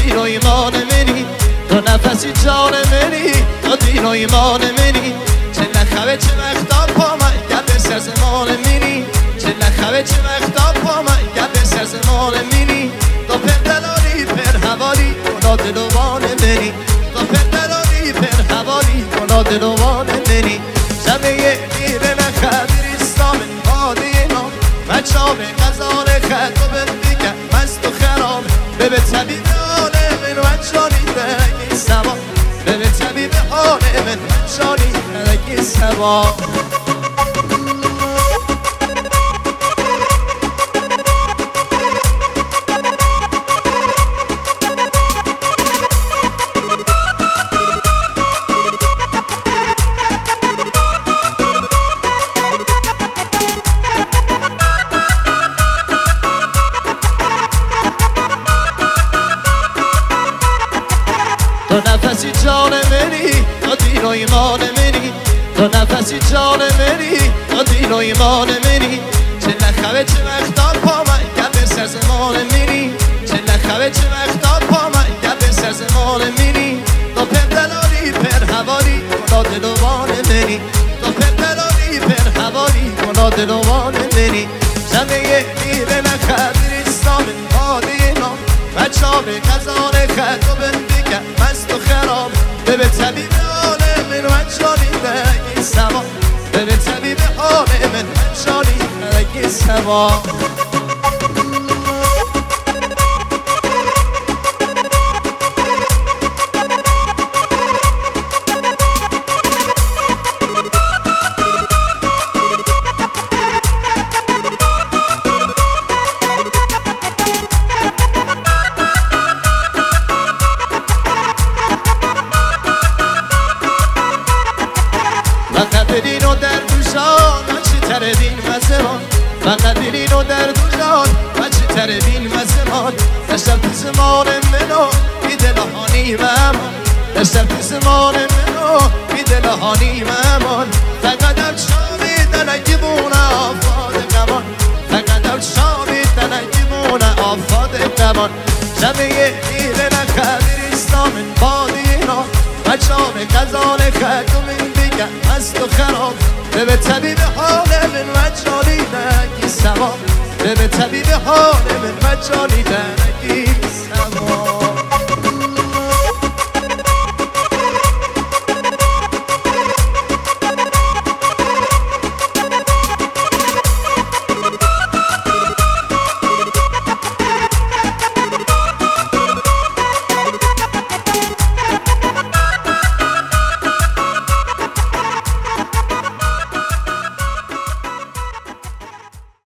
دین و ایمان منی، تو نفسی جان منی، تو دین و ایمان منی. چه نخوه چه وقتا پا من گرد سر زمان منی، چه نخوه چه وقتا پا من گرد سر زمان منی. تو پر دلالی پر حوالی کنا دلوان منی، تو پر دلالی پر حوالی کنا دلوان منی. شبه میره نخبیر اسلام باده نام مچاب غزال خط و بندیگه مست و خراب به طبیب حال من وجانی درکی سوا، به طبیب حال من وجانی درکی سوا. تو نفسی جان منی، تو دین و ایمان منی، تو نفسی جان منی، تو دین و ایمان منی. چه نخوه چه وقتا پا من گرد سر زمان منی، چه نخوه چه وقتا پا من گرد سر زمان منی. تو پر دلالی پر حوالی کنا دلوان منی، تو پر دلالی پر حوالی کنا دلوان منی. زمه میره نخبیر اسلام باده نام مچاب غزال خط و بندیگه مست و خراب به طبیب حال من وجانی درکی سوا، به طبیب حال من وجانی درکی سوا. فقط دین و در دوشان و چی تر دین مزمان، فقط دین و در دوشان و چی تر دین مزمان. داشتم تو زمان منو بی دلهانی ممان، داشتم تو زمان منو بی دلهانی ممان. فقط هم شامی دنگی بونه آفاد قمان، فقط هم شامی دنگی بونه آفاد قمان. شبه میره نخبیر اسلام باده نام مچاب غزال خط و بندیگه مست و خراب به طبیب حال من وجانی درکی سوا، به طبیب حال من وجانی